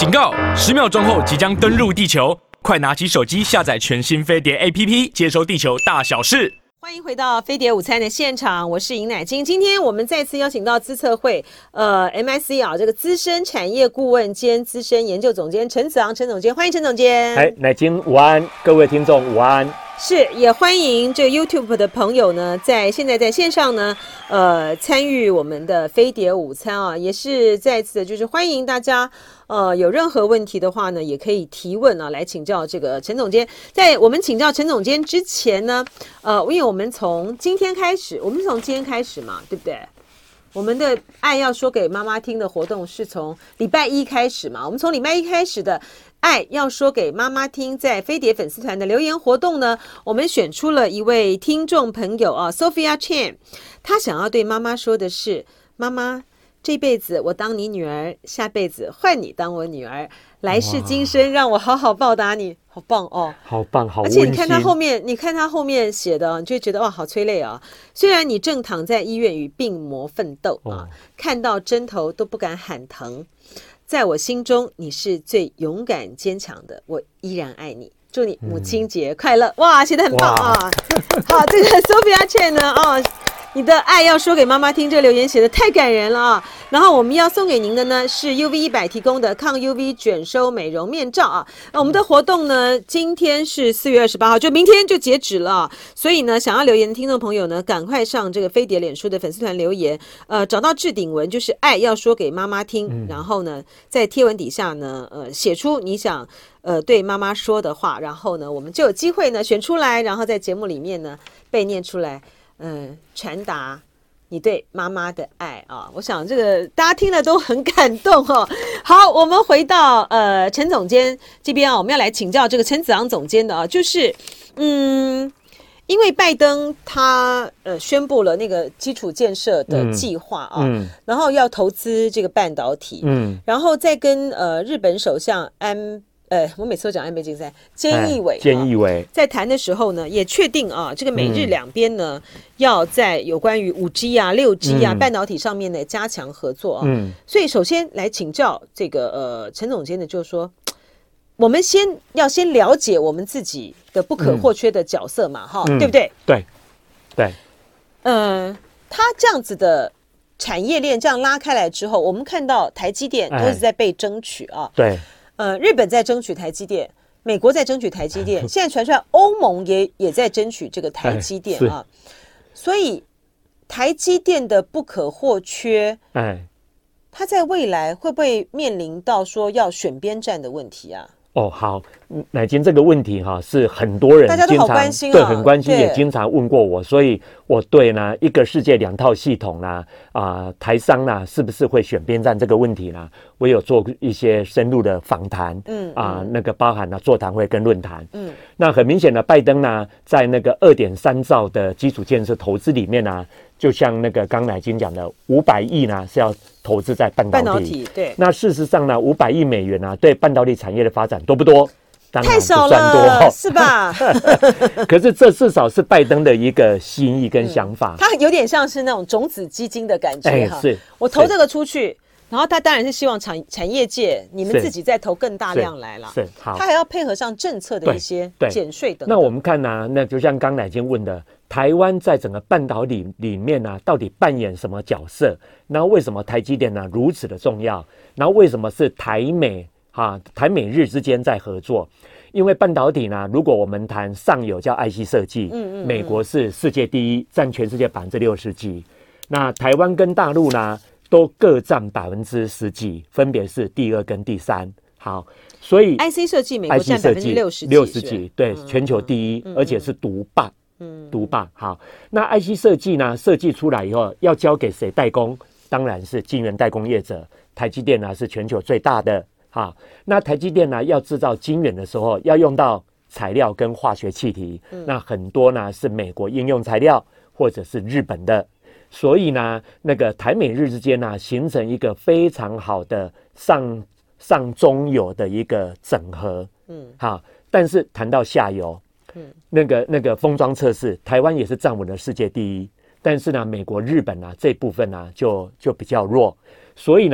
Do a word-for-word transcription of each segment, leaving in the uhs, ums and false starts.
警告！十秒钟后即将登陆地球，快拿起手机下载全新飞碟 A P P， 接收地球大小事。 欢迎回到飞碟午餐的现场，我是尹乃菁。今天我们再次邀请到资策会呃 M I C 啊这个资深产业顾问兼资深研究总监陈子昂陈总监，欢迎陈总监。 哎，乃菁午安，各位听众午安。 是，也欢迎这个 YouTube 的朋友呢，在现在在线上呢，呃，参与我们的飞碟午餐啊，也是再次的，就是欢迎大家，呃，有任何问题的话呢，也可以提问啊，来请教这个陈总监。在我们请教陈总监之前呢，呃，因为我们从今天开始，我们是从今天开始嘛，对不对？我们的爱要说给妈妈听的活动是从礼拜一开始嘛，我们从礼拜一开始的爱要说给妈妈听，在飞碟粉丝团的留言活动呢，我们选出了一位听众朋友啊 Sophia Chan， 她想要对妈妈说的是：妈妈，这辈子我当你女儿，下辈子换你当我女儿，来世今生让我好好报答你。好棒哦， 好棒，好温馨。 而且你看他后面，你看他后面写的，你就会觉得哇，好催泪啊！虽然你正躺在医院与病魔奋斗啊，哦、看到针头都不敢喊疼，在我心中你是最勇敢坚强的，我依然爱你。祝你母亲节快乐！嗯、哇，写得很棒啊！好，这个 Sophia Chan 呢，哦。你的爱要说给妈妈听，这个留言写得太感人了啊！然后我们要送给您的呢是 U V 一百 提供的抗 U V 卷收美容面罩啊。那我们的活动呢，今天是四月二十八号，就明天就截止了。所以呢，想要留言的听众朋友呢，赶快上这个飞碟脸书的粉丝团留言，呃，找到置顶文就是爱要说给妈妈听，嗯、然后呢，在贴文底下呢，呃，写出你想呃对妈妈说的话，然后呢，我们就有机会呢选出来，然后在节目里面呢被念出来。嗯，传达你对妈妈的爱啊！我想这个大家听了都很感动哦。好，我们回到呃陈总监这边啊，我们要来请教这个陈子昂总监的啊，就是嗯，因为拜登他呃宣布了那个基础建设的计划啊，嗯嗯、然后要投资这个半导体，嗯，然后再跟呃日本首相安。呃，我每次都讲安倍晋三，菅义伟， 菅义伟在谈的时候呢，也确定啊，这个美日两边呢，嗯、要在有关于五 G 啊、六 G 啊、嗯、半导体上面呢加强合作啊。嗯，所以首先来请教这个呃陈总监的，就是说，我们先要先了解我们自己的不可或缺的角色嘛，哈、嗯，对不对？ 对，对。 呃，他这样子的产业链这样拉开来之后，我们看到台积电都是在被争取啊。 对。 呃，日本在争取台积电，美国在争取台积电，现在传出来欧盟也也在争取这个台积电啊，所以台积电的不可或缺，哎，它在未来会不会面临到说要选边站的问题啊？ 哦，好，乃菁这个问题哈、啊、是很多人大家都好关心、啊， 对，很关心，也经常问过我，所以我对呢一个世界两套系统呢啊、呃、台商呢是不是会选边站这个问题呢，我有做一些深入的访谈，嗯啊、呃、那个包含了座谈会跟论坛，嗯，那很明显的拜登呢在那个二点三兆的基础建设投资里面呢，就像那个刚乃菁讲的五百亿呢是要投资在半导体，半导体对，那事实上呢五百亿美元呢、啊、对半导体产业的发展多不多？当然不算多，太少了， 是吧？ 可是这至少是拜登的一个心意跟想法， 它、嗯、有点像是那种种子基金的感觉、哎、哈。是，我投这个出去，然后他当然是希望产产业界你们自己再投更大量来了，是，好，他还要配合上政策的一些减税等等。 那我们看呢、啊，那就像刚才已经问的，台湾在整个半导体里面呢、啊，到底扮演什么角色？然后为什么台积电呢如此的重要？然后为什么是台美？哈，台美日之间在合作，因为半导体呢，如果我们谈上游叫 I C 设计，嗯嗯，美国是世界第一，占全世界百分之六十几，那台湾跟大陆呢，都各占百分之十几，分别是第二跟第三。好，所以 I C 设计美国占百分之六十几， 六十几，对，嗯、全球第一，嗯、而且是独霸，嗯，独霸。好，那 I C 设计呢，设计出来以后要交给谁代工？当然是晶圆代工业者，台积电呢是全球最大的。好，那台积电呢要制造晶圆的时候，要用到材料跟化学气体，嗯、那很多呢是美国应用材料或者是日本的，所以呢，那个台美日之间呢形成一个非常好的上上中游的一个整合。嗯，好，但是谈到下游，嗯，那个那个封装测试，台湾也是站稳了世界第一，但是呢，美国、日本啊这部分呢就就比较弱，所以呢。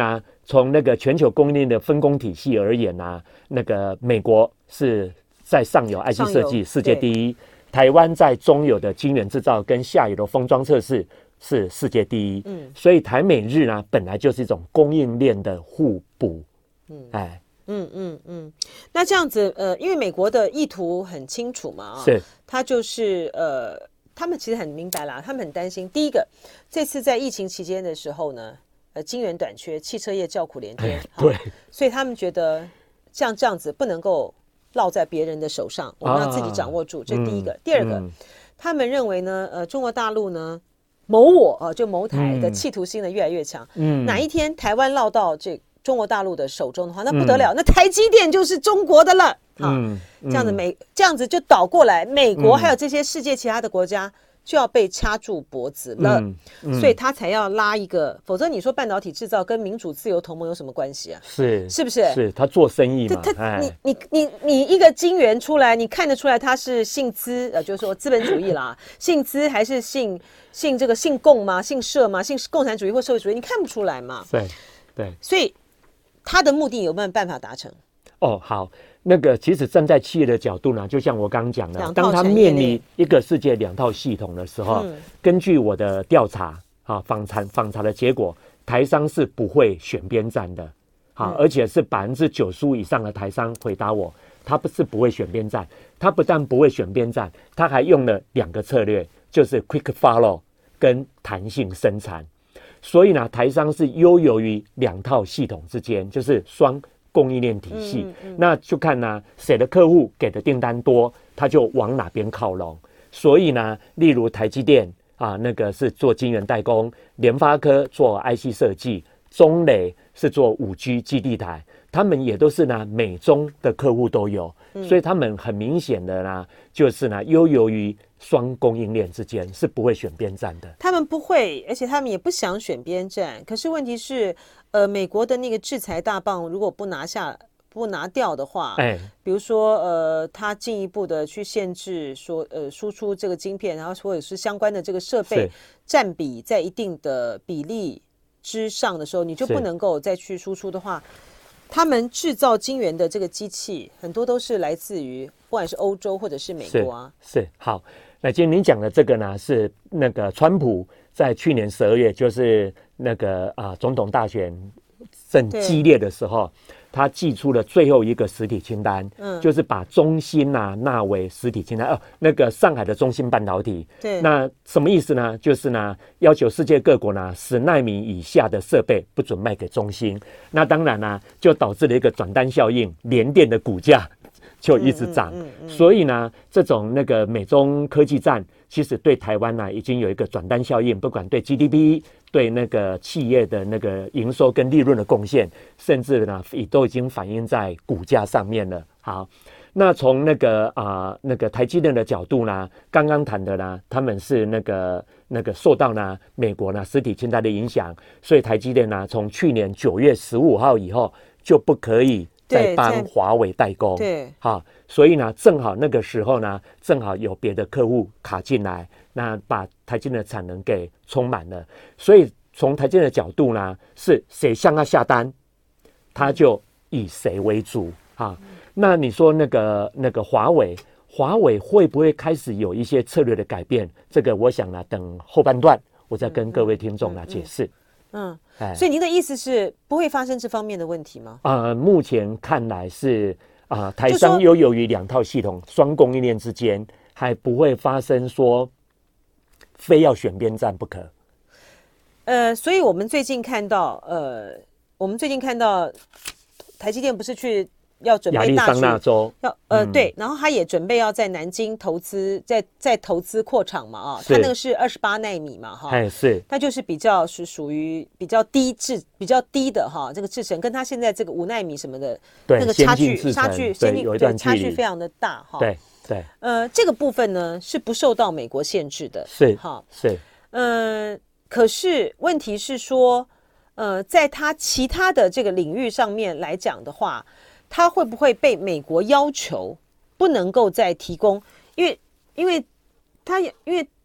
从那个全球供应链的分工体系而言啊，那个美国是在上游 I C 设计世界第一，台湾在中游的晶圆制造跟下游的封装测试是世界第一。嗯，所以台美日呢本来就是一种供应链的互补。嗯，哎。 嗯嗯嗯，那这样子，呃，因为美国的意图很清楚嘛，啊， 是， 他就是呃，他们其实很明白啦，他们很担心。第一个，这次在疫情期间的时候呢，呃，晶圆短缺，汽车业叫苦连天， 对， 所以他们觉得像这样子不能够落在别人的手上，我们要自己掌握住，啊，这是第一个。嗯，第二个，嗯，他们认为呢，呃，中国大陆呢，谋我啊，就谋台的企图心呢越来越强，嗯，哪一天台湾落到这中国大陆的手中的话，那不得了，嗯，那台积电就是中国的了。嗯，这样子美这样子就倒过来，美国还有这些世界其他的国家就要被掐住脖子了，嗯嗯，所以他才要拉一个，否则你说半导体制造跟民主自由同盟有什么关系啊？ 是是不是？ 是他做生意嘛？ 他你你你你一个晶圆出来，你看得出来他是姓资，呃，就是说资本主义啦，姓资还是姓姓这个姓共吗？姓社吗？姓共产主义或社会主义？你看不出来嘛？ 对对， 所以。他的目的有没有办法达成？ 哦，好，那个其实站在企业的角度呢，就像我刚刚讲的，当他面临一个世界两套系统的时候，嗯，根据我的调查啊访查访查的结果，台商是不会选边站的，好，嗯，而且是百分之九十五以上的台商回答我，他不是不会选边站，他不但不会选边站，他还用了两个策略，就是 quick follow 跟弹性生产。所以呢，台商是优游于两套系统之间，就是双供应链体系。嗯嗯，那就看呢，谁的客户给的订单多，他就往哪边靠拢。所以呢，例如台积电啊，那个是做晶圆代工；联发科做 I C 设计；中磊是做五 G 基地台。他们也都是呢，美中的客户都有，所以他们很明显的呢，就是呢，优游于双供应链之间，是不会选边站的。 他们不会，而且他们也不想选边站。可是问题是，呃，美国的那个制裁大棒如果不拿下、不拿掉的话，哎，比如说，呃，他进一步的去限制说，呃，输出这个晶片，然后或者是相关的这个设备占比在一定的比例之上的时候，你就不能够再去输出的话。他们制造晶圆的这个机器很多都是来自于不管是欧洲或者是美国啊。 是, 是好，那今天您讲的这个呢，是那个川普在去年十二月，就是那个啊总统大选正激烈的时候，他寄出了最后一个实体清单，嗯，就是把中芯啊纳为实体清单。哦，那个上海的中芯半导体， 对， 那什么意思呢？就是呢，要求世界各国呢十奈米以下的设备不准卖给中芯。那当然呢，就导致了一个转单效应，联电的股价就一直涨。嗯嗯嗯嗯，所以呢，这种那个美中科技战，其实对台湾呢已经有一个转单效应，不管对 G D P。对那个企业的那个营收跟利润的贡献，甚至呢也都已经反映在股价上面了。好，那从那个啊、呃、那个台积电的角度呢，刚刚谈的呢，他们是那个那个受到呢美国呢实体清单的影响，所以台积电呢从去年九月十五号以后就不可以再帮华为代工。 对， 好，所以呢正好那个时候呢，正好有别的客户卡进来。那把台积电的产能给充满了，所以从台积电的角度呢，是谁向他下单，他就以谁为主啊。那你说那个那个华为，华为会不会开始有一些策略的改变？这个我想呢，等后半段我再跟各位听众来解释。 嗯，嗯，所以您的意思是不会发生这方面的问题吗？ 呃，目前看来是啊、呃，台商又由于两套系统双供应链之间，还不会发生说。非要选边站不可， 呃，所以我们最近看到，呃，我们最近看到台积电不是去要准备大亚利桑那州， 要呃、嗯、对，然后他也准备要在南京投资，在在投资扩厂嘛啊，他那个是二十八奈米嘛哈， 哎是， 那就是比较是属于比较低制比较低的哈，这个制程跟他现在这个五奈米什么的， 对那个差距差距先进对差距非常的大哈， 对。对， 呃，这个部分呢是不受到美国限制的， 是哈， 是， 呃，可是问题是说，呃，在他其他的这个领域上面来讲的话，他会不会被美国要求不能够再提供？因为，因为他因为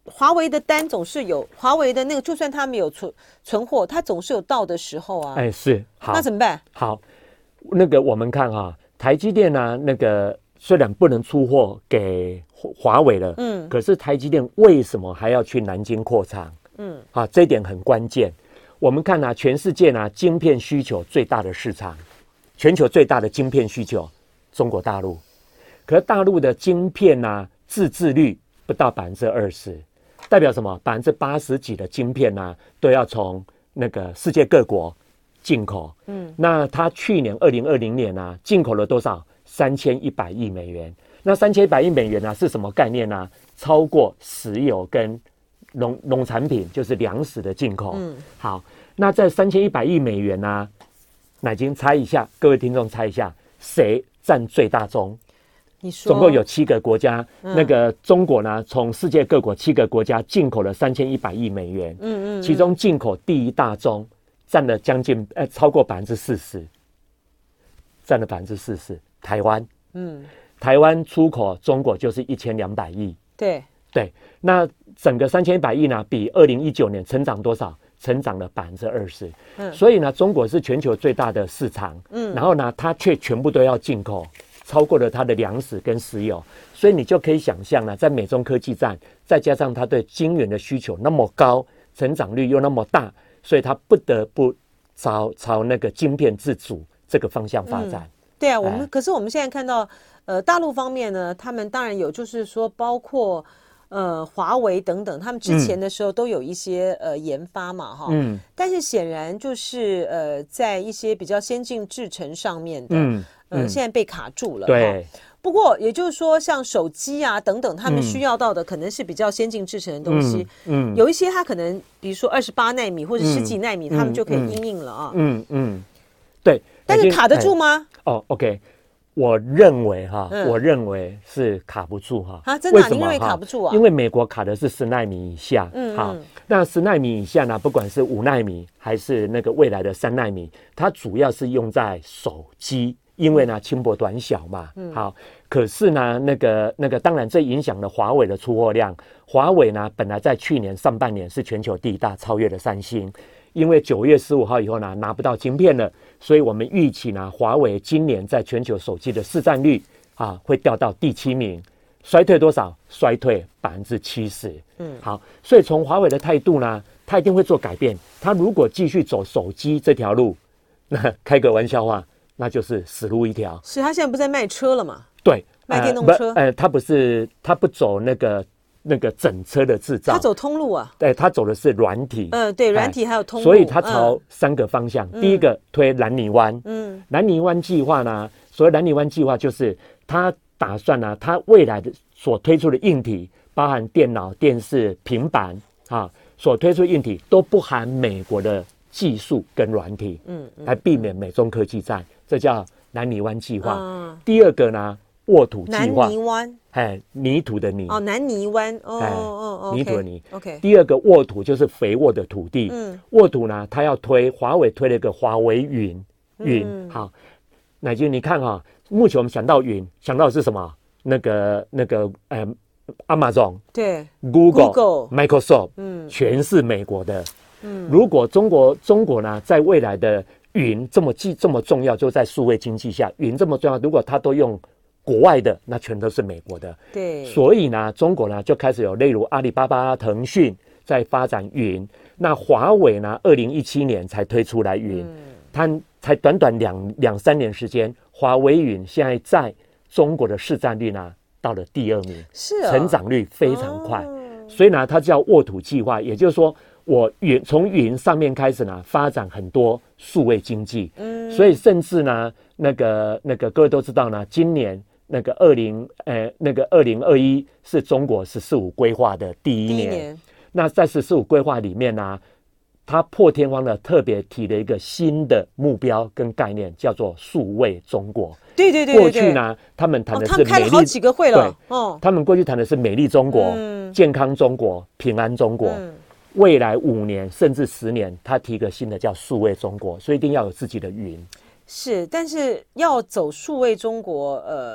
华为的单总是有，华为的那个就算他们有存存货，它总是有到的时候啊。 哎，是好， 那怎么办？ 好，那个我们看哈、啊，台积电呢、啊，那个虽然不能出货给华为了，嗯，可是台积电为什么还要去南京扩厂？嗯，啊，这一点很关键。我们看啊，全世界呢、啊，晶片需求最大的市场，全球最大的晶片需求，中国大陆。可是大陆的晶片呢、啊，自制率不到百分之二十，代表什么？百分之八十几的晶片呢、啊，都要从那个世界各国进口。嗯，那它去年二零二零年啊，进口了多少？三千一百亿美元。那三千一百亿美元呢、啊，是什么概念呢、啊？超过石油跟农农产品，就是粮食的进口。嗯，好，那在三千一百亿美元呢、啊，乃金猜一下，各位听众猜一下，谁占最大宗？ 你说， 总共有七个国家，嗯、那个中国呢，从世界各国七个国家进口了三千一百亿美元。嗯 嗯, 嗯，其中进口第一大宗占了将近呃超过百分之四十，占了百分之四十。台湾，嗯，台湾出口中国就是一千两百亿。 对对，那整个三千一百亿呢，比二零一九年成长多少？成长了百分之二十。嗯，所以呢，中国是全球最大的市场。嗯，然后呢，它却全部都要进口，超过了它的粮食跟石油。所以你就可以想象呢，在美中科技战，再加上它对晶圆的需求那么高，成长率又那么大，所以它不得不朝朝那个晶片自主这个方向发展。嗯， 对啊，我们、哎、可是我们现在看到，呃，大陆方面呢，他们当然有，就是说包括。呃，华为等等，他们之前的时候都有一些、嗯、呃研发嘛，哈，嗯，但是显然就是呃，在一些比较先进制程上面的，嗯，呃，嗯、现在被卡住了， 对。 不过也就是说，像手机啊等等，他们需要到的可能是比较先进制程的东西，嗯，嗯有一些它可能比如说二十八奈米或者十几奈米，嗯、他们就可以因应了啊， 嗯嗯，对。 但是卡得住吗？ 哦 ，OK。我认为哈，嗯、我认为是卡不住哈。 啊，真的、啊？你认为卡不住啊？ 因为美国卡的是十奈米以下，嗯，好，那十奈米以下呢，不管是五奈米还是那个未来的三奈米，它主要是用在手机，因为呢轻薄短小嘛，嗯，好。可是呢，那个那个，当然这影响了华为的出货量。华为呢，本来在去年上半年是全球第一大，超越了三星。因为九月十五号以后呢，拿不到晶片了，所以我们预期呢，华为今年在全球手机的市占率啊，会掉到第七名，衰退多少？衰退百分之七十。嗯，好，所以从华为的态度呢，他一定会做改变。他如果继续走手机这条路，那开个玩笑话，那就是死路一条。 是他现在不在卖车了嘛？ 对， 卖电动车。 呃，他不是，他不走那个。那个整车的制造， 他走通路啊， 对，他走的是软体， 嗯、呃，对，软体还有通路， 所以他朝三个方向，嗯、第一个推蓝泥湾，嗯，蓝泥湾计划呢，所谓蓝泥湾计划就是他打算呢、啊，他未来的所推出的硬体，包含电脑、电视、平板啊，所推出硬体都不含美国的技术跟软体，嗯，嗯来避免美中科技战，这叫蓝泥湾计划。嗯、第二个呢？沃土计划， 南泥湾， 哎，泥土的泥， 哦，南泥湾，哦哦哦， 泥土的泥 ，OK。 第二个沃土就是肥沃的土地，嗯，沃土呢，它要推，华为推了一个华为云，云，嗯、好，乃金，你看哈、哦，目前我们想到云，想到的是什么？那个那个，呃 ，Amazon， 对 ，Google、Microsoft， 嗯，全是美国的，嗯，如果中国中国呢，在未来的云这么记这么重要，就在数位经济下，云这么重要，如果它都用国外的，那全都是美国的。 对， 所以呢，中国呢就开始有例如阿里巴巴、腾讯在发展云。那华为呢，二零一七年才推出来云，嗯、它才短短两两三年时间，华为云现在在中国的市占率呢到了第二名， 是、哦、 成长率非常快。哦、所以呢，它叫沃土计划，也就是说，我云从云上面开始呢，发展很多数位经济。嗯，所以甚至呢，那个那个各位都知道呢，今年。那个二零呃，那个二零二一是中国“十四五”规划的第一年。第一年那在“十四五”规划里面呢、啊，它破天荒的特别提了一个新的目标跟概念，叫做“数位中国”。 对对 对, 对, 对。 过去呢，他们谈的是美丽，哦、 他们开了好几个会了。 对，哦，他们过去谈的是美丽中国、嗯、健康中国、平安中国。嗯、未来五年甚至十年，他提个新的叫“数位中国”，所以一定要有自己的云。 是，但是要走数位中国，呃，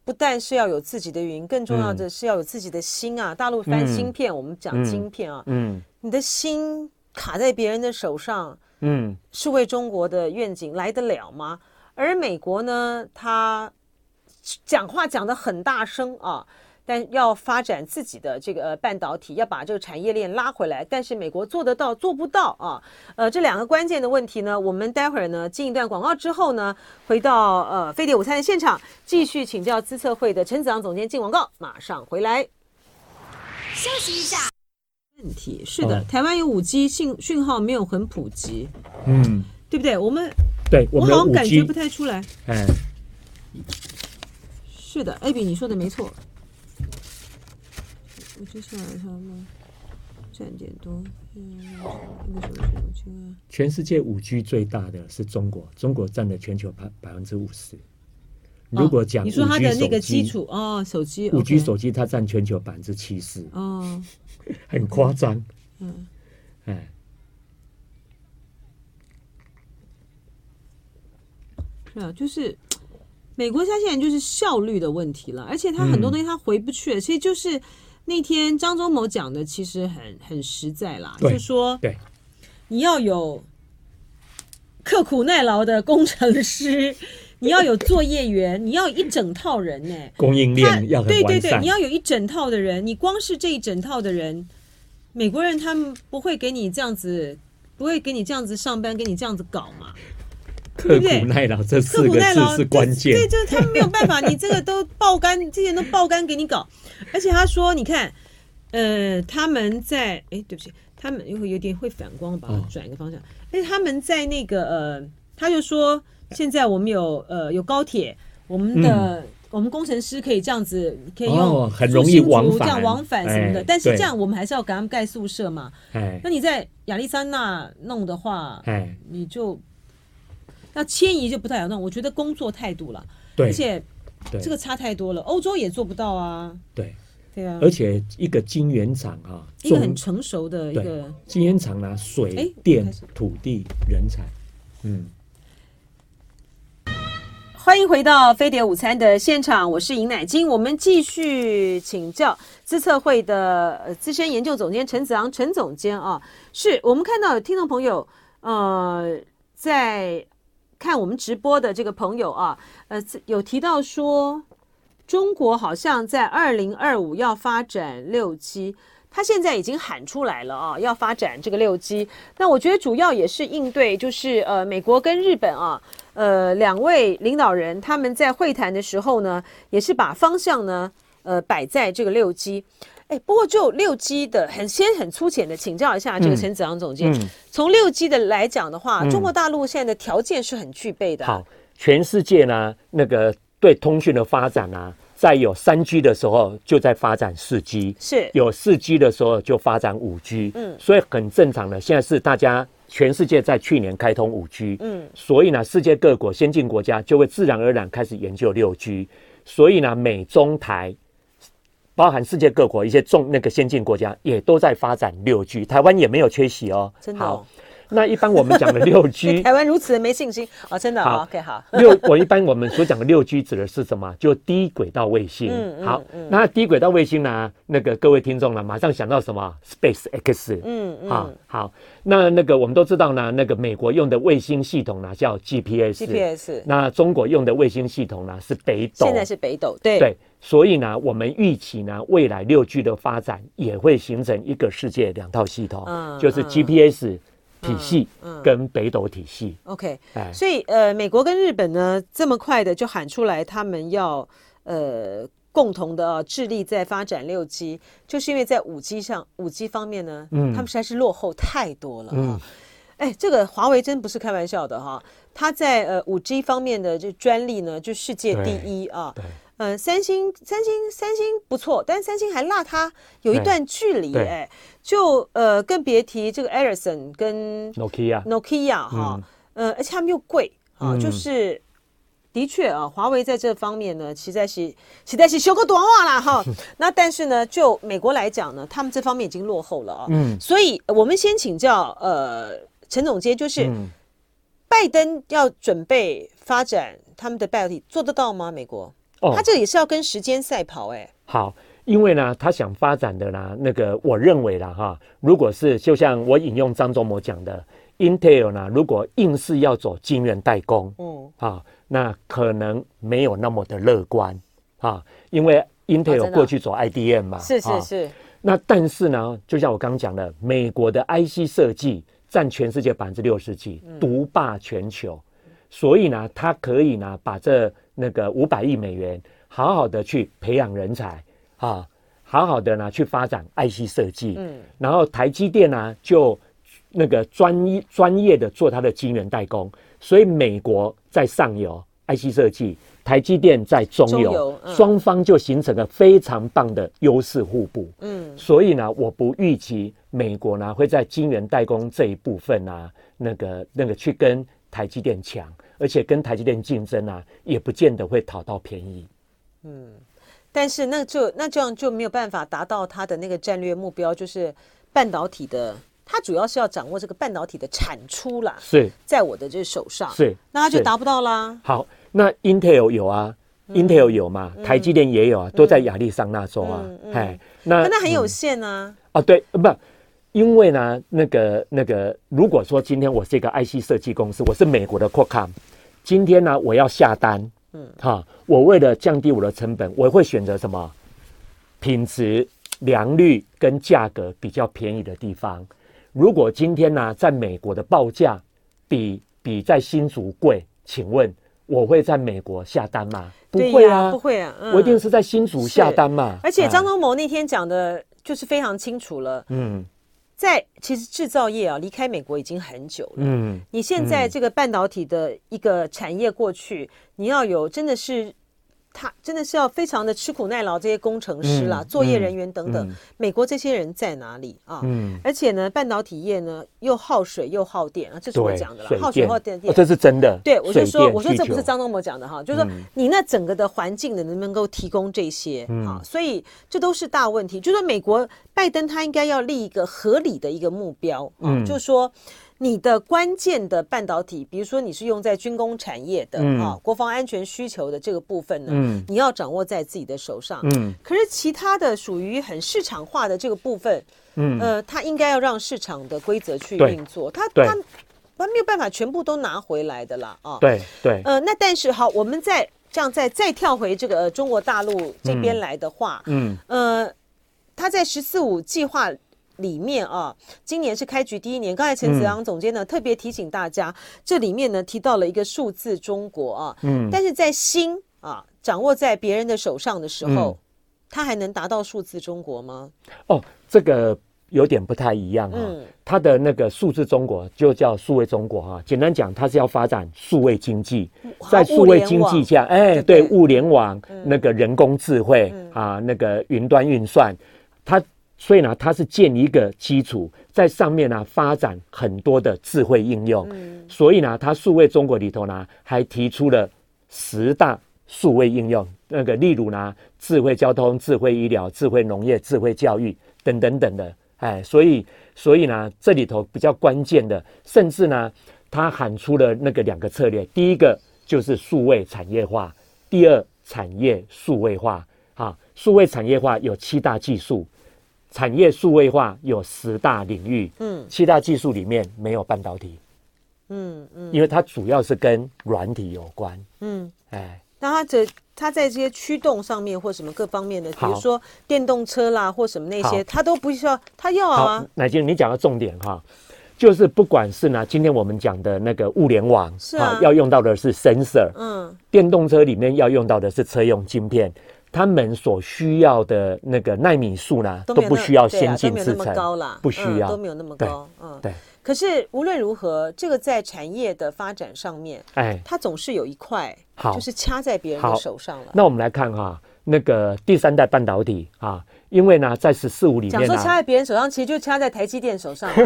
不但是要有自己的云，更重要的是要有自己的心啊。嗯、大陆翻芯片，嗯、我们讲晶片啊，嗯，你的心卡在别人的手上，嗯，是为中国的愿景来得了吗？而美国呢，他讲话讲得很大声啊。但要发展自己的这个、呃、半导体，要把这个产业链拉回来，但是美国做得到做不到啊？呃，这两个关键的问题呢，我们待会儿呢进一段广告之后呢，回到呃飞碟午餐的现场，继续请教资策会的陈子昂总监进广告，马上回来。休息一下。问题是的，哦、台湾有五 G 信讯号没有很普及，嗯，对不对？我们对我, 我好像感觉不太出来。 哎， 是的 ，Abby 你说的没错。我接下来他们占点多，嗯，一个小时五千万。 全世界五 G 最大的是中国，中国占了全球百百分之五十。如果讲、哦、 你说它的那个基础哦，手机五 G 手机它占全球百分之七十哦， 很夸张。嗯，哎， 是啊，就是美国它现在就是效率的问题了，而且它很多东西它回不去了，其实就是。那天张忠谋讲的其实很很实在啦，就说对， 你要有刻苦耐劳的工程师，你要有作业员，你要有一整套人呢、欸， 供应链要很完善。 对对对，你要有一整套的人，你光是这一整套的人，美国人他们不会给你这样子，不会给你这样子上班，给你这样子搞嘛。 刻苦耐劳这四个字是关键， 对，就是他们没有办法，你这个都爆肝，这些人都爆肝给你搞，而且他说，你看，呃，他们在，哎，对不起，他们有有点会反光，把它转一个方向，而且他们在那个，呃，他就说，现在我们有呃有高铁，我们的、嗯、我们工程师可以这样子，可以用、 哦、很容易往返， 这样往返什么的，但是这样我们还是要给他们盖宿舍嘛，那你在亚利桑那弄的话，你就。那迁移就不太好弄，我觉得工作态度了，而且这个差太多了，欧洲也做不到啊。 对， 对啊。 而且一个晶圆厂啊， 一个很成熟的一个晶圆厂呢，水电、土地、人才，嗯。 欢迎回到飞碟午餐的现场，我是尹乃菁，我们继续请教资策会的资深研究总监陈子昂陈总监啊，是我们看到有听众朋友呃在。看我们直播的这个朋友啊，呃，有提到说，中国好像在二零二五要发展六 G， 他现在已经喊出来了啊，要发展这个六 G。那我觉得主要也是应对，就是呃，美国跟日本啊，呃，两位领导人他们在会谈的时候呢，也是把方向呢，呃，摆在这个六 G。哎，不过就六 G 的很先很粗浅的请教一下这个陈子昂总监，从六 G 的来讲的话，嗯、中国大陆现在的条件是很具备的。 好，全世界呢那个对通讯的发展啊，在有三 G 的时候就在发展四 G， 是有四 G 的时候就发展五 G， 嗯，所以很正常的，现在是大家全世界在去年开通五 G， 嗯，所以呢，世界各国先进国家就会自然而然开始研究六 G， 所以呢，美中台。包含世界各国一些重那个先进国家也都在发展六 G， 台湾也没有缺席哦。 真的、哦。 好，那一般我们讲的六 G， 台湾如此的没信心哦，真的、哦。好 ，OK， 好。 六，我一般我们所讲的六 G 指的是什么？就低轨道卫星。嗯嗯、好、嗯，那低轨道卫星呢？那个各位听众呢，马上想到什么 ？SpaceX。嗯嗯。好，好，那那个我们都知道呢，那个美国用的卫星系统呢叫 G P S。G P S。那中国用的卫星系统呢是北斗。 现在是北斗，对。 对。所以呢，我们预期呢，未来六 G 的发展也会形成一个世界两套系统，嗯、就是 G P S 体系跟北斗体系。 嗯嗯、OK，、哎、所以呃，美国跟日本呢，这么快的就喊出来，他们要呃共同的、啊、致力在发展六 G， 就是因为在五 G 上，五 G 方面呢，嗯、他们实在是落后太多了啊。嗯哎，这个华为真不是开玩笑的哈，它在呃五 G 方面的这专利呢，就世界第一啊。对。呃，三星，三星，三星不错，但是三星还落它有一段距离，哎，就呃，更别提这个 Ericsson 跟 Nokia，Nokia 哈，嗯、呃，而且他们又贵啊、嗯，就是的确啊，华为在这方面呢，实在是实在是修个短话啦哈。那但是呢，就美国来讲呢，他们这方面已经落后了啊，嗯，所以我们先请教呃陈总监，就是、嗯、拜登要准备发展他们的半导体，做得到吗？美国？ 哦， 他这也是要跟时间赛跑哎、欸。 好，因为呢，他想发展的啦，那个我认为啦哈，如果是就像我引用张忠谋讲的 ，Intel 呢，如果硬是要走晶圆代工，嗯，啊，那可能没有那么的乐观啊，因为 Intel 过去走 I D M 嘛， 哦、是是是、啊。 那但是呢，就像我刚刚讲的，美国的 I C 设计占全世界百分之六十几，独霸全球，嗯、所以呢，它可以呢把这那个五百亿美元好好的去培养人才啊，好好的呢去发展 I C 设计，嗯，然后台积电呢就那个专一专业的做它的晶圆代工，所以美国在上游 I C 设计。台积电在中游，双、嗯、方就形成了非常棒的优势互补。嗯，所以呢，我不预期美国呢会在晶圆代工这一部分啊，那个那个去跟台积电抢，而且跟台积电竞争啊，也不见得会讨到便宜。 嗯，但是那就那这样就没有办法达到他的那个战略目标，就是半导体的。它主要是要掌握这个半导体的产出啦， 是在我的这手上， 是， 那它就达不到啦。 好，那 Intel 有啊、嗯、，Intel 有嘛、嗯，台积电也有啊，嗯、都在亚利桑那州啊，哎、嗯嗯， 那那很有限啊。 嗯、哦，对，不，因为呢，那个那个，如果说今天我是一个 I C 设计公司，我是美国的 Qualcomm， 今天呢我要下单，嗯，哈，我为了降低我的成本，我会选择什么？品质、良率跟价格比较便宜的地方。如果今天呢、啊，在美国的报价比比在新竹贵，请问我会在美国下单吗？不会啊， 不会啊、嗯， 我一定是在新竹下单嘛。 而且张忠谋那天讲的就是非常清楚了，嗯，在其实制造业啊，离开美国已经很久了，嗯，你现在这个半导体的一个产业过去，你要有真的是。他真的是要非常的吃苦耐劳，这些工程师啦、嗯、作业人员等等、嗯，美国这些人在哪里啊？嗯，而且呢，半导体业呢又耗水又耗电啊，这是我讲的啦，耗水耗电电、 哦，这是真的。 对，我就说，我说这不是张忠谋讲的哈，就是说你那整个的环境呢，能不能够提供这些、嗯、啊？所以这都是大问题。就是说，美国拜登他应该要立一个合理的一个目标啊，嗯、就是说。你的关键的半导体，比如说你是用在军工产业的、嗯、啊，国防安全需求的这个部分呢，嗯、你要掌握在自己的手上。嗯，可是其他的属于很市场化的这个部分，嗯，呃，它应该要让市场的规则去运作，它它它没有办法全部都拿回来的啦，啊， 对对， 呃，那但是好，我们再这样再再跳回这个、呃、中国大陆这边来的话，嗯，嗯呃，它在十四五计划。里面啊，今年是开局第一年。刚才陈子昂总监呢、嗯、特别提醒大家，这里面呢提到了一个数字中国啊，嗯，但是在心啊掌握在别人的手上的时候，嗯、他还能达到数字中国吗？ 哦，这个有点不太一样啊。嗯，它的那个数字中国就叫数位中国哈、啊。简单讲，它是要发展数位经济，在数位经济下，哎，对，物联网、嗯、那个人工智慧、嗯、啊，那个云端运算，它。所以呢，它是建一个基础，在上面呢发展很多的智慧应用。嗯、所以呢，它数位中国里头呢，还提出了十大数位应用，那个例如呢，智慧交通、智慧医疗、智慧农业、智慧教育等等等的。哎，所以所以呢，这里头比较关键的，甚至呢，他喊出了那个两个策略，第一个就是数位产业化，第二产业数位化。啊，数位产业化有七大技术。产业数位化有十大领域，嗯，七大技术里面没有半导体，嗯嗯，因为它主要是跟软体有关，嗯，哎， 那它这它在这些驱动上面或什么各方面的，比如说电动车啦或什么那些，它都不需要，它要啊。 乃金，你讲的重点哈，就是不管是呢，今天我们讲的那个物联网， 是啊， 要用到的是 sensor， 嗯，电动车里面要用到的是车用晶片。他们所需要的那个奈米数呢，都不需要先进制程， 啊、高啦， 不需要、 嗯，都没有那么高。嗯， 对。 可是无论如何，这个在产业的发展上面，哎，它总是有一块，就是掐在别人的手上了。 那我们来看哈、啊，那个第三代半导体啊，因为呢，在十四五里面、啊， 讲说掐在别人手上，其实就掐在台积电手上，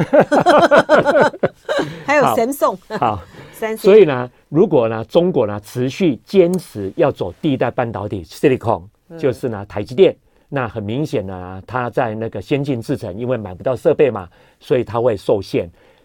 还有 Samsung， 好，三 C。所以呢，如果呢，中国呢持续坚持要走第一代半导体 Silicon。就是呢，台积电，那很明显呢，它在那个先进制程，因为买不到设备嘛，所以它会受限。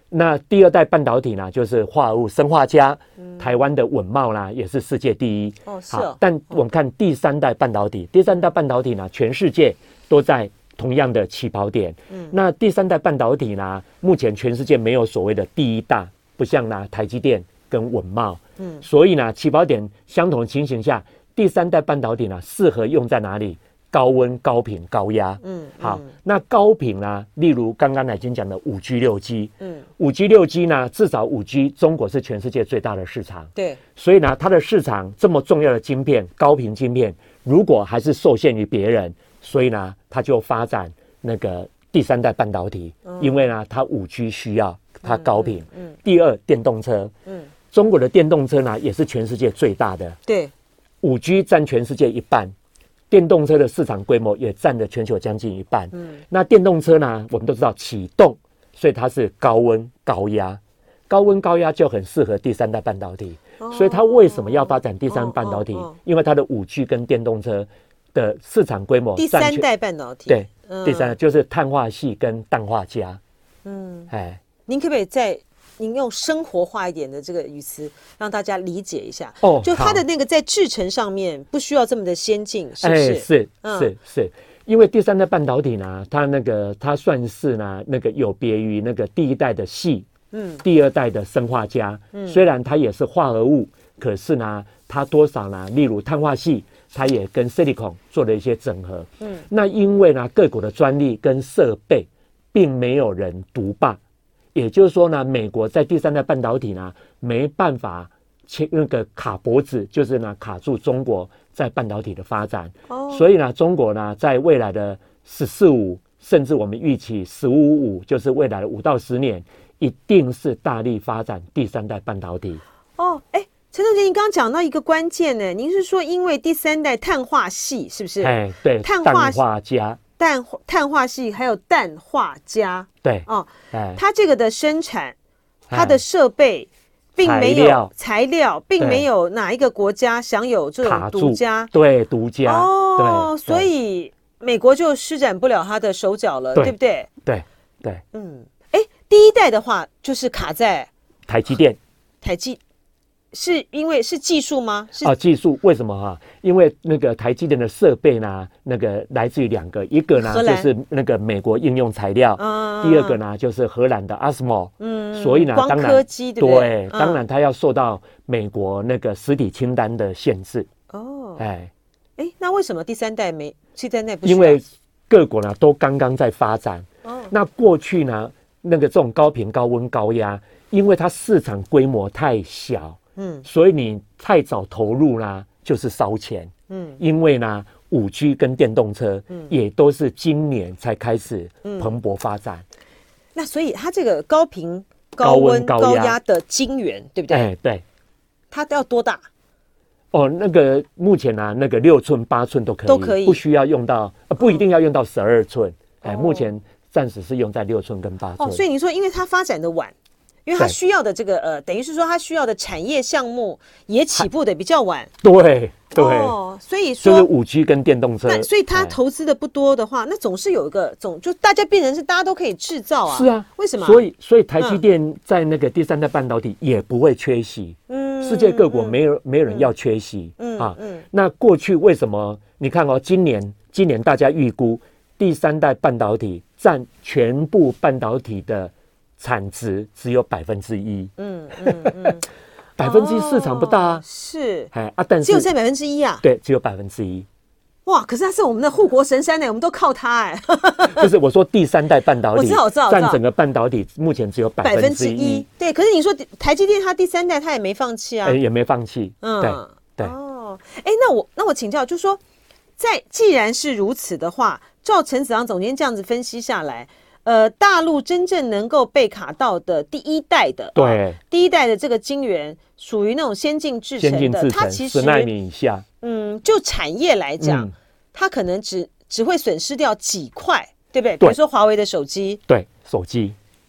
那第二代半导体呢，就是化合物砷化镓，嗯、台湾的稳懋啦也是世界第一。 哦，是哦。 但我们看第三代半导体，嗯、第三代半导体呢，全世界都在同样的起跑点。嗯，那第三代半导体呢，目前全世界没有所谓的第一大，不像呢台积电跟稳懋。嗯，所以呢，起跑点相同的情形下，第三代半导体呢，适合用在哪里？高温、高频、高压。嗯，好，嗯、那高频呢？例如刚刚乃金讲的五 G、六 G。嗯，五 G、六 G 呢，至少五 G 中国是全世界最大的市场。 对， 所以呢，它的市场这么重要的晶片，高频晶片，如果还是受限于别人，所以呢，它就发展那个第三代半导体，嗯、因为呢，它五 G 需要它高频。嗯，嗯第二，电动车。嗯，中国的电动车呢，也是全世界最大的。 对， 五 G 占全世界一半。电动车的市场规模也占了全球将近一半。嗯，那电动车呢，我们都知道启动，所以它是高温高压，高温高压就很适合第三代半导体。哦、所以它为什么要发展第三代半导体？哦哦哦、因为它的五 G 跟电动车的市场规模。 第三代半导体。 对，嗯、第三代就是碳化矽跟氮化镓。嗯， 哎，您可不可以再？您用生活化一点的这个语词，让大家理解一下。哦，就它的那个在制程上面不需要这么的先进，是不是？哎、 是、嗯、是是，因为第三代半导体呢，它那个它算是呢那个有别于那个第一代的矽，嗯，第二代的砷化镓，嗯，虽然它也是化合物，可是呢，它多少呢？例如碳化矽，它也跟 silicon 做了一些整合，嗯，那因为呢各国的专利跟设备，并没有人独霸。也就是说呢，美国在第三代半导体呢没办法切那个卡脖子，就是呢卡住中国在半导体的发展。哦，所以呢，中国呢在未来的十四五，甚至我们预期十五五，就是未来的五到十年，一定是大力发展第三代半导体。 哦，哎，陈总监，您刚刚讲到一个关键呢，您是说因为第三代碳化矽是不是？ 哎，对，碳化镓。 氮碳化矽还有氮化镓， 对哦，哎，它这个的生产，它的设备并没有材料，并没有哪一个国家享有这种独家， 对独家哦，所以美国就施展不了它的手脚了，对不对？ 对对， 嗯，哎，第一代的话就是卡在台积电， 台积。是因为是技术吗？是啊，技术为什么哈、啊？因为那个台积电的设备呢，那个来自于两个，一个呢就是那个美国应用材料，嗯、第二个呢就是荷兰的 A S M O， 嗯，所以呢， 光科技对不对？ 对，当然它要受到美国那个实体清单的限制。 哦，哎哎，那为什么第三代没？第三代不？ 因为各国呢都刚刚在发展。哦，那过去呢，那个这种高频、高温、高压，因为它市场规模太小。嗯，所以你太早投入啦，就是烧钱。嗯，因为呢，五 G 跟电动车，嗯，也都是今年才开始蓬勃发展。 嗯、那所以它这个高频、高温、高压的晶圆，对不对？ 哎，对。 它要多大？ 哦，那个目前啊，那个六寸、八寸都可以， 都可以， 不需要用到，呃，不一定要用到十二寸。哎、哦，目前暂时是用在六寸跟八寸。 哦，所以你说，因为它发展的晚。因为它需要的这个呃，等于是说它需要的产业项目也起步的比较晚， 对对， 哦，所以说就是五 G 跟电动车， 那所以它投资的不多的话，那总是有一个总就大家变成是大家都可以制造啊， 是啊， 为什么？ 所以所以台积电在那个第三代半导体也不会缺席，嗯，世界各国没有、嗯、没有人要缺席，嗯啊，嗯，那过去为什么？你看哦，今年今年大家预估第三代半导体占全部半导体的产值只有百分之一，嗯嗯嗯，百分之一市场不大啊， 是， 哎啊，但是只有占百分之一啊， 对，只有百分之一， 哇，可是它是我们的护国神山呢，我们都靠它哎， 就是我说第三代半导体， 我知道我知道， 占整个半导体目前只有百分之一， 对，可是你说台积电它第三代它也没放弃啊， 哎，也没放弃，嗯，对对， 哦，哎，那我那我请教，就是说，在既然是如此的话，照陈子昂总监这样子分析下来。呃，大陆真正能够被卡到的第一代的， 对、哦， 第一代的这个晶圆属于那种先进制程的， 先进制程它其实十奈米以下， 嗯，就产业来讲，嗯、它可能只只会损失掉几块，对不对？ 对， 比如说华为的手机， 对，手机，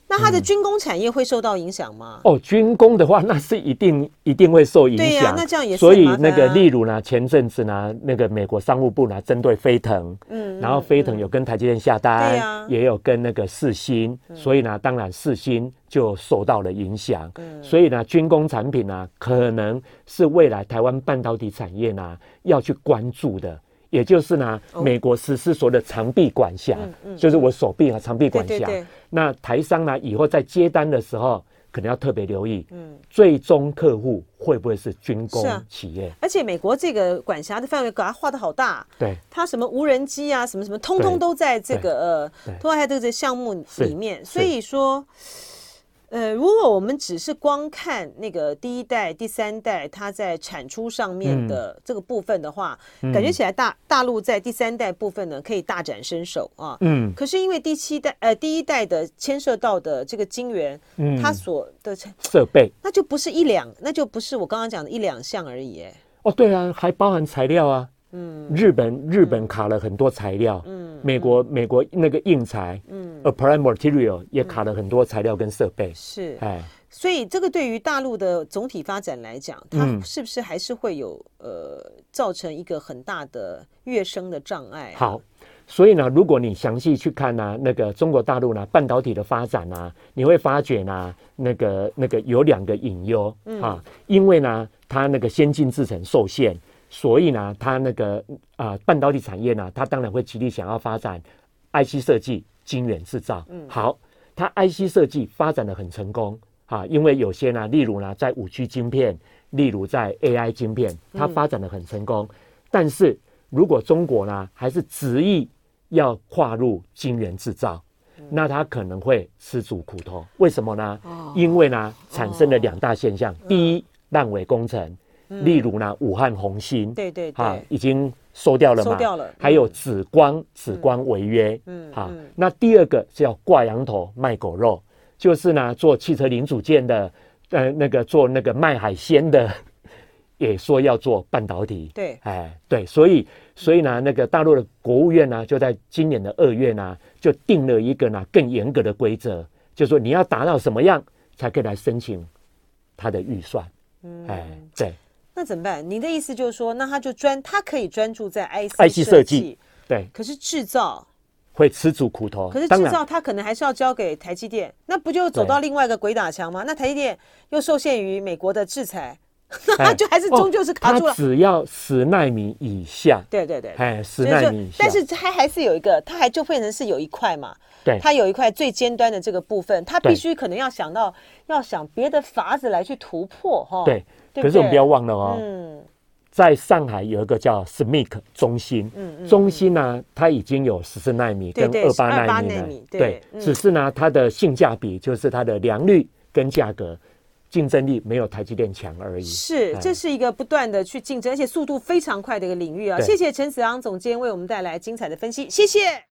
那它的军工产业会受到影响吗？ 哦，军工的话，那是一定一定会受影响。 对呀、啊，那这样也是所以很麻烦啊那个，例如呢，前阵子呢，那个美国商务部呢，针对飞腾，嗯，然后飞腾有跟台积电下单， 对啊也有跟那个世芯， 嗯、 所以呢，当然世芯就受到了影响。嗯，所以呢，军工产品呢，可能是未来台湾半导体产业呢要去关注的。也就是呢，哦、美国实施所谓的长臂管辖，嗯嗯、就是我手臂啊，长臂管辖。对对对，那台商呢，以后在接单的时候，可能要特别留意，嗯，最终客户会不会是军工企业？ 啊、而且美国这个管辖的范围，给它画得好大， 对， 它什么无人机啊，什么什么，通通都在这个呃，都在这个项目里面。所以说。呃，如果我们只是光看那个第一代、第三代它在产出上面的这个部分的话，嗯、感觉起来大大陆在第三代部分呢可以大展身手啊。嗯。可是因为第七代呃第一代的牵涉到的这个晶圆，嗯，它所的设备， 那就不是一两，那就不是我刚刚讲的一两项而已。哎。 哦，对啊，还包含材料啊。嗯，日本日本卡了很多材料，嗯，美国美国那个硬材，嗯 ，applied material 也卡了很多材料跟设备， 是，哎，所以这个对于大陆的总体发展来讲，它是不是还是会有呃造成一个很大的跃升的障碍、啊？ 好，所以呢，如果你详细去看呢、啊，那个中国大陆呢半导体的发展啊，你会发觉呢，那个那个有两个隐忧、嗯、啊，因为呢，它那个先进制程受限。所以呢，它那个啊、呃，半导体产业呢，它当然会极力想要发展 I C 设计、晶圆制造。嗯，好，它 I C 设计发展的很成功啊，因为有些呢，例如呢，在五 G 晶片，例如在 A I 晶片，它发展的很成功。嗯、但是如果中国呢，还是执意要跨入晶圆制造，嗯、那它可能会吃足苦头。为什么呢？哦、因为呢，产生了两大现象：哦、第一，烂尾工程。例如呢，武汉红星， 对对对、啊， 已经收掉了嘛， 收掉了。嗯、 还有紫光，紫光违约，嗯，好、嗯。那第二个是要挂羊头卖狗肉，就是呢做汽车零组件的，呃，那个做那个卖海鲜的，也说要做半导体。 对， 哎，对，所以所以呢，那个大陆的国务院呢，就在今年的二月呢，就定了一个呢更严格的规则，就是说你要达到什么样才可以来申请它的预算。嗯，哎，对。 那怎么办？您的意思就是说，那他就专，他可以专注在 I C 设计，对。 可是制造会吃足苦头。 可是制造他可能还是要交给台积电，那不就走到另外一个鬼打墙吗？那台积电又受限于美国的制裁，那就还是终究是卡住了。 它只要十纳米以下， 对对对， 哎，十纳米以下。 但是它还是有一个，它还就变成是有一块嘛。 对， 它有一块最尖端的这个部分，它必须可能要想到，要想别的法子来去突破哈。 对，可是我们不要忘了哦。嗯。在上海有一个叫 S M I C 中心，嗯嗯、中心呢，它已经有十四纳米跟二八纳米了，对，对嗯、只是呢，它的性价比就是它的良率跟价格竞争力没有台积电强而已。 是，这是一个不断的去竞争，而且速度非常快的一个领域啊。谢谢陈子昂总监为我们带来精彩的分析，谢谢。